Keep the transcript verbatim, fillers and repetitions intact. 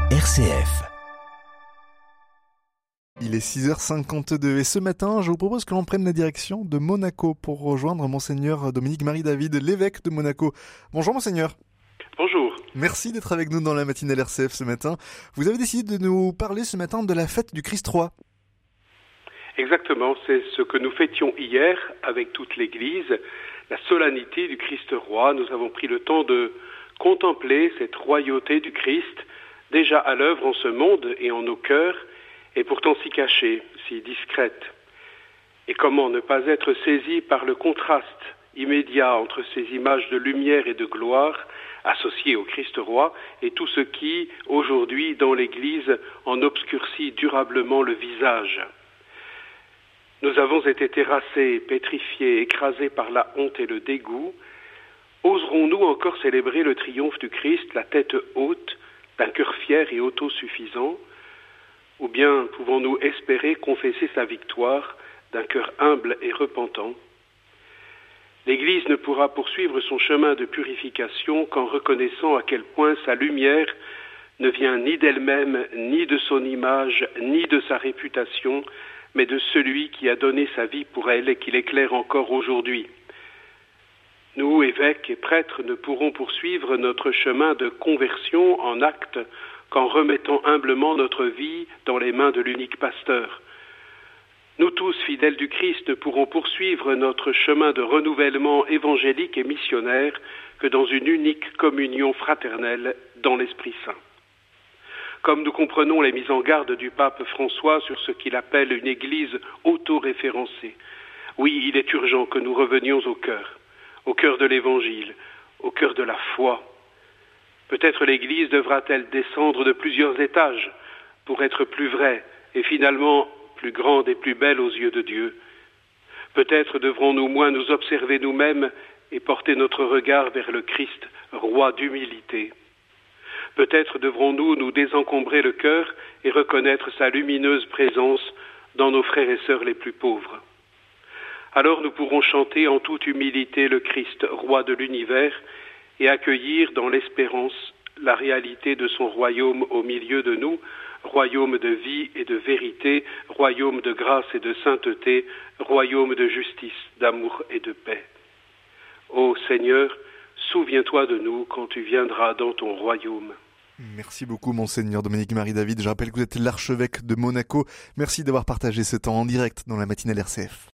R C F. Il est six heures cinquante-deux et ce matin, je vous propose que l'on prenne la direction de Monaco pour rejoindre Monseigneur Dominique-Marie David, l'évêque de Monaco. Bonjour Monseigneur. Bonjour. Merci d'être avec nous dans la matinale R C F ce matin. Vous avez décidé de nous parler ce matin de la fête du Christ roi. Exactement, c'est ce que nous fêtions hier avec toute l'Église, la solennité du Christ roi. Nous avons pris le temps de contempler cette royauté du Christ, déjà à l'œuvre en ce monde et en nos cœurs, et pourtant si cachée, si discrète. Et comment ne pas être saisi par le contraste immédiat entre ces images de lumière et de gloire associées au Christ roi et tout ce qui, aujourd'hui, dans l'Église, en obscurcit durablement le visage. Nous avons été terrassés, pétrifiés, écrasés par la honte et le dégoût. Oserons-nous encore célébrer le triomphe du Christ, la tête haute, d'un cœur fier et autosuffisant? Ou bien pouvons-nous espérer confesser sa victoire d'un cœur humble et repentant? L'Église ne pourra poursuivre son chemin de purification qu'en reconnaissant à quel point sa lumière ne vient ni d'elle-même, ni de son image, ni de sa réputation, mais de celui qui a donné sa vie pour elle et qui l'éclaire encore aujourd'hui. Nous, évêques et prêtres, ne pourrons poursuivre notre chemin de conversion en acte qu'en remettant humblement notre vie dans les mains de l'unique pasteur. Nous tous, fidèles du Christ, ne pourrons poursuivre notre chemin de renouvellement évangélique et missionnaire que dans une unique communion fraternelle dans l'Esprit Saint. Comme nous comprenons les mises en garde du pape François sur ce qu'il appelle une église auto-référencée, oui, il est urgent que nous revenions au cœur, au cœur de l'évangile, au cœur de la foi. Peut-être l'Église devra-t-elle descendre de plusieurs étages pour être plus vraie et finalement plus grande et plus belle aux yeux de Dieu. Peut-être devrons-nous moins nous observer nous-mêmes et porter notre regard vers le Christ, roi d'humilité. Peut-être devrons-nous nous désencombrer le cœur et reconnaître sa lumineuse présence dans nos frères et sœurs les plus pauvres. Alors nous pourrons chanter en toute humilité le Christ, roi de l'univers, et accueillir dans l'espérance la réalité de son royaume au milieu de nous, royaume de vie et de vérité, royaume de grâce et de sainteté, royaume de justice, d'amour et de paix. Ô Seigneur, souviens-toi de nous quand tu viendras dans ton royaume. Merci beaucoup Monseigneur Dominique-Marie David. Je rappelle que vous êtes l'archevêque de Monaco. Merci d'avoir partagé ce temps en direct dans la matinale R C F.